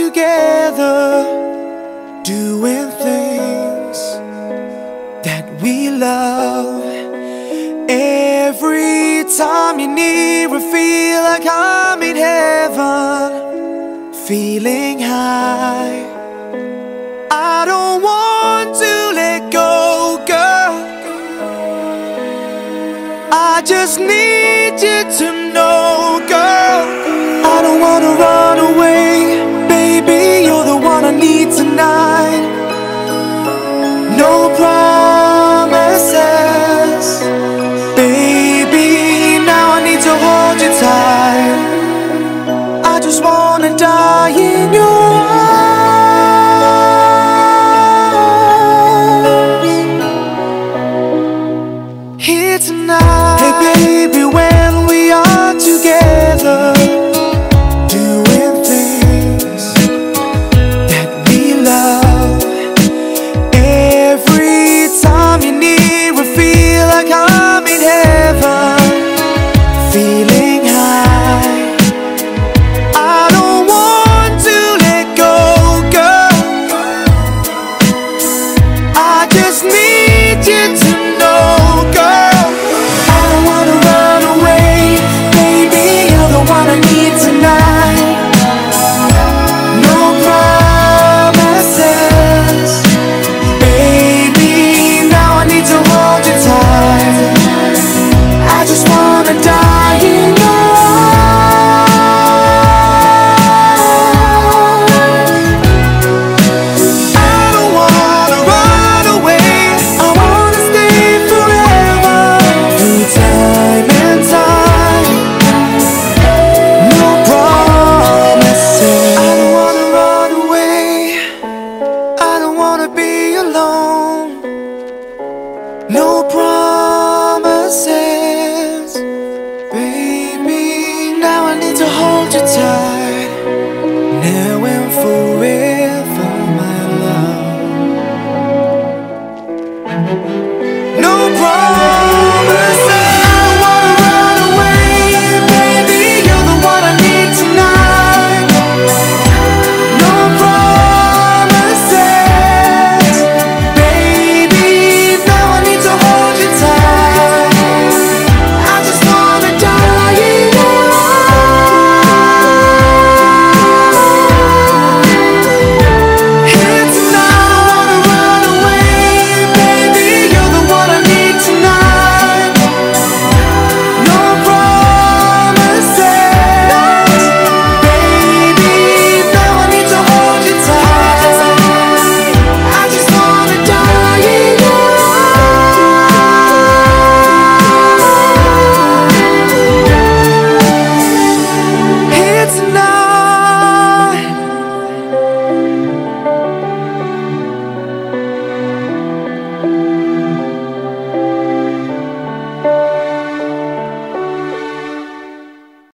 together, doing things that we love. Every time you're near, I feel like I'm in heaven, feeling high. I don't want to let go, girl. I just need you to know, girl. I don't wanna run away, baby, you're the one I need tonight. No promises, baby, now I need to hold you tight. I just wanna die in your arms, here tonight. Hey baby, when we are together, doing things that we love. Every time you're near, I feel like I'm in heaven, feeling high. I don't want to let go, girl. I just need you to know, girl. I don't wanna run away, baby, you're the one I need tonight. No promises, baby, now I need to hold you tight. I just wanna die in your arms. I don't wanna run away, I wanna stay forever, through time and time. No promises. I don't wanna run away, I don't wanna be alone. No promises, baby, now I need to hold you tight, now and forever.